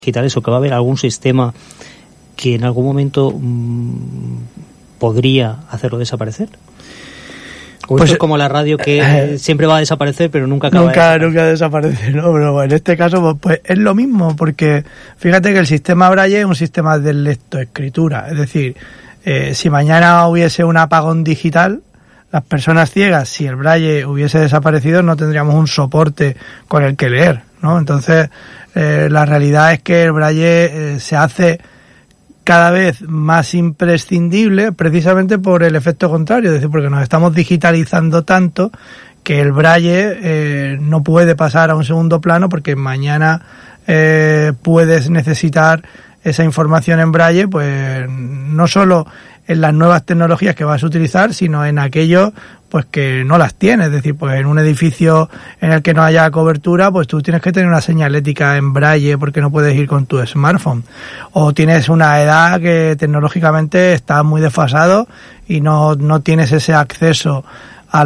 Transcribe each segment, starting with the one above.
digitales, o que va a haber algún sistema que en algún momento podría hacerlo desaparecer? ¿O pues esto es como la radio que siempre va a desaparecer pero nunca desaparece, ¿no? Pero en este caso pues es lo mismo, porque fíjate que el sistema Braille es un sistema de lectoescritura, es decir, si mañana hubiese un apagón digital, las personas ciegas, si el Braille hubiese desaparecido, no tendríamos un soporte con el que leer, ¿no? Entonces, la realidad es que el Braille se hace cada vez más imprescindible precisamente por el efecto contrario, es decir, porque nos estamos digitalizando tanto que el Braille no puede pasar a un segundo plano, porque mañana puedes necesitar esa información en Braille, pues no solo en las nuevas tecnologías que vas a utilizar, sino en aquellos pues que no las tienes. Es decir, pues en un edificio en el que no haya cobertura, pues tú tienes que tener una señalética en Braille porque no puedes ir con tu smartphone. O tienes una edad que tecnológicamente está muy desfasado y no tienes ese acceso a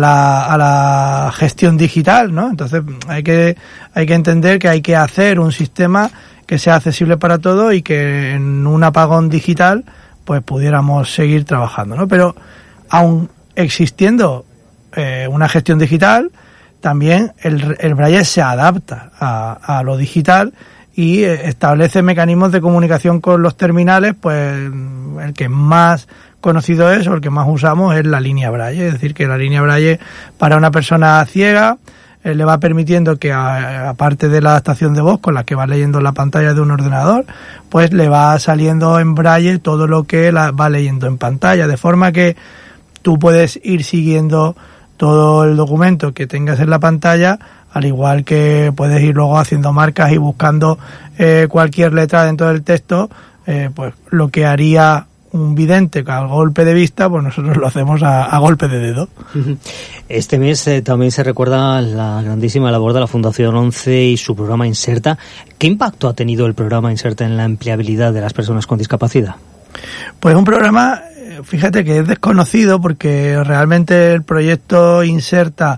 la gestión digital, ¿no? Entonces hay que entender que hay que hacer un sistema que sea accesible para todos y que en un apagón digital pues pudiéramos seguir trabajando, ¿no? Pero aun existiendo una gestión digital, también el Braille se adapta a lo digital y establece mecanismos de comunicación con los terminales, pues el que más conocido es, o el que más usamos, es la línea Braille. Es decir, que la línea Braille para una persona ciega le va permitiendo que, aparte de la adaptación de voz con la que va leyendo la pantalla de un ordenador, pues le va saliendo en Braille todo lo que va leyendo en pantalla, de forma que tú puedes ir siguiendo todo el documento que tengas en la pantalla, al igual que puedes ir luego haciendo marcas y buscando cualquier letra dentro del texto, pues lo que haría un vidente al golpe de vista, pues nosotros lo hacemos a golpe de dedo. Este mes también se recuerda la grandísima labor de la Fundación 11 y su programa Inserta. ¿Qué impacto ha tenido el programa Inserta en la empleabilidad de las personas con discapacidad? Pues un programa, fíjate que es desconocido, porque realmente el proyecto Inserta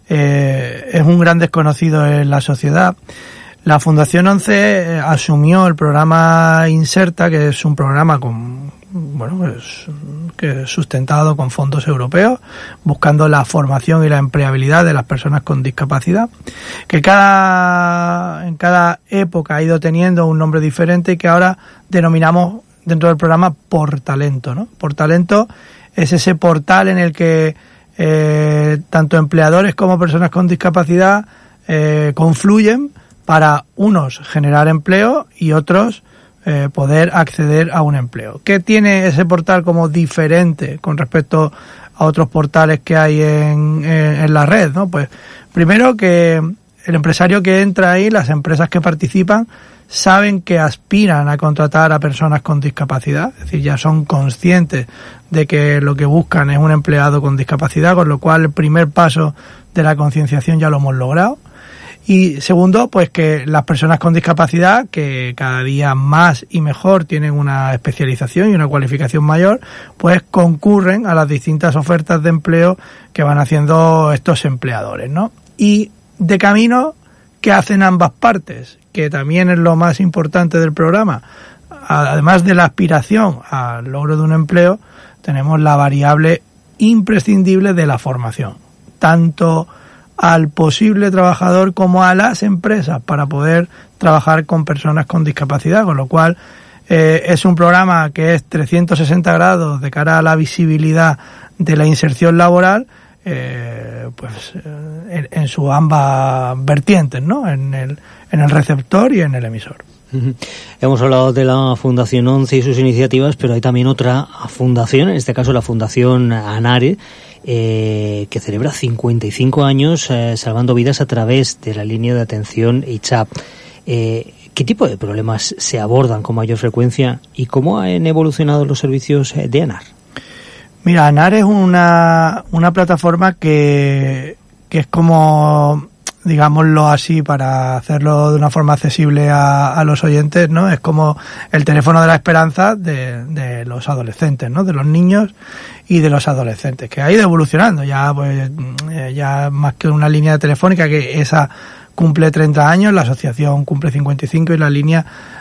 es un gran desconocido en la sociedad. La Fundación 11 asumió el programa Inserta, que es un programa que es sustentado con fondos europeos, buscando la formación y la empleabilidad de las personas con discapacidad, que en cada época ha ido teniendo un nombre diferente y que ahora denominamos dentro del programa Por Talento, ¿no? Por Talento es ese portal en el que tanto empleadores como personas con discapacidad confluyen para unos generar empleo y otros poder acceder a un empleo. ¿Qué tiene ese portal como diferente con respecto a otros portales que hay en la red, ¿no? Pues primero, que el empresario que entra ahí, las empresas que participan, saben que aspiran a contratar a personas con discapacidad, es decir, ya son conscientes de que lo que buscan es un empleado con discapacidad, con lo cual el primer paso de la concienciación ya lo hemos logrado. Y segundo, pues que las personas con discapacidad, que cada día más y mejor tienen una especialización y una cualificación mayor, pues concurren a las distintas ofertas de empleo que van haciendo estos empleadores, ¿no? Y de camino, ¿qué hacen ambas partes? Que también es lo más importante del programa. Además de la aspiración al logro de un empleo, tenemos la variable imprescindible de la formación, tanto al posible trabajador como a las empresas, para poder trabajar con personas con discapacidad, con lo cual es un programa que es 360 grados de cara a la visibilidad de la inserción laboral, en sus ambas vertientes, ¿no? En el receptor y en el emisor. Hemos hablado de la Fundación 11 y sus iniciativas, pero hay también otra fundación, en este caso la Fundación ANARE, que celebra 55 años salvando vidas a través de la línea de atención HAP. ¿Qué tipo de problemas se abordan con mayor frecuencia y cómo han evolucionado los servicios de ANAR? Mira, ANAR es una plataforma que es como, digámoslo así, para hacerlo de una forma accesible a los oyentes, ¿no? Es como el teléfono de la esperanza de los adolescentes, ¿no? De los niños y de los adolescentes, que ha ido evolucionando ya, pues, ya más que una línea telefónica, que esa cumple 30 años, la asociación cumple 55 y la línea